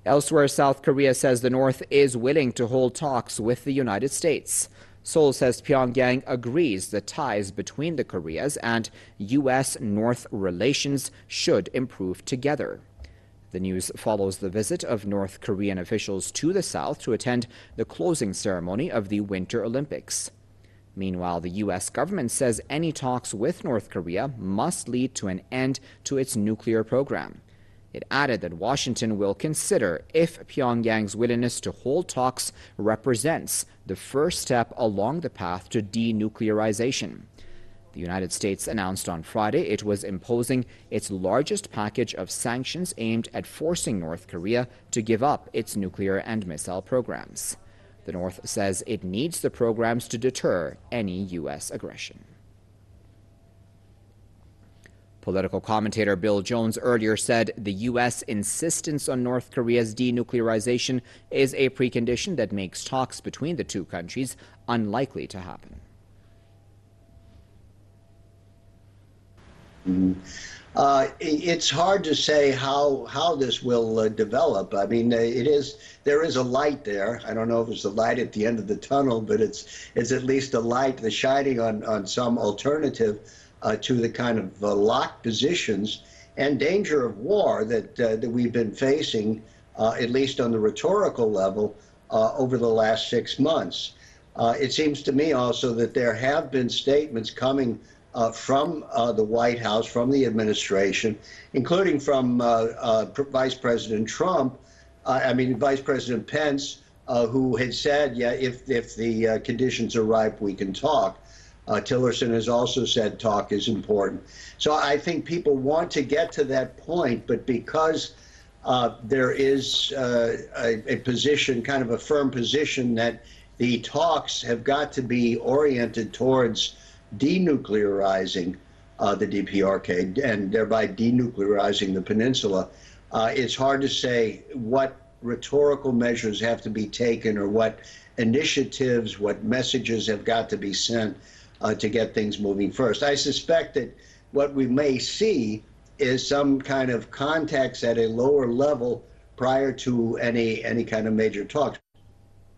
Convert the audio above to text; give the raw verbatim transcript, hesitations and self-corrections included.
Elsewhere, South Korea says the North is willing to hold talks with the United States. Seoul says Pyongyang agrees the ties between the Koreas and U S North relations should improve together. The news follows the visit of North Korean officials to the South to attend the closing ceremony of the Winter Olympics. Meanwhile, the U S government says any talks with North Korea must lead to an end to its nuclear program. It added that Washington will consider if Pyongyang's willingness to hold talks represents the first step along the path to denuclearization. The United States announced on Friday it was imposing its largest package of sanctions aimed at forcing North Korea to give up its nuclear and missile programs. The North says it needs the programs to deter any U S aggression. Political commentator Bill Jones earlier said the U S insistence on North Korea's denuclearization is a precondition that makes talks between the two countries unlikely to happen. Mm-hmm. Uh, it's hard to say how how this will uh, develop. I mean, uh, it is there is a light there. I don't know if it's the light at the end of the tunnel, but it's it's at least a light that's shining on on some alternative uh, to the kind of uh, locked positions and danger of war that uh, that we've been facing, uh, at least on the rhetorical level, uh, over the last six months. Uh, it seems to me also that there have been statements coming Uh, from uh, the White House, from the administration, including from uh, uh, Vice President Trump, uh, I mean, Vice President Pence, uh, who had said, yeah, if, if the uh, conditions are ripe, we can talk. Uh, Tillerson has also said talk is important. So I think people want to get to that point, but because uh, there is uh, a, a position, kind of a firm position, that the talks have got to be oriented towards denuclearizing uh, the D P R K and thereby denuclearizing the peninsula, uh, it's hard to say what rhetorical measures have to be taken or what initiatives, what messages have got to be sent uh, to get things moving first. I suspect that what we may see is some kind of contacts at a lower level prior to any any kind of major talks.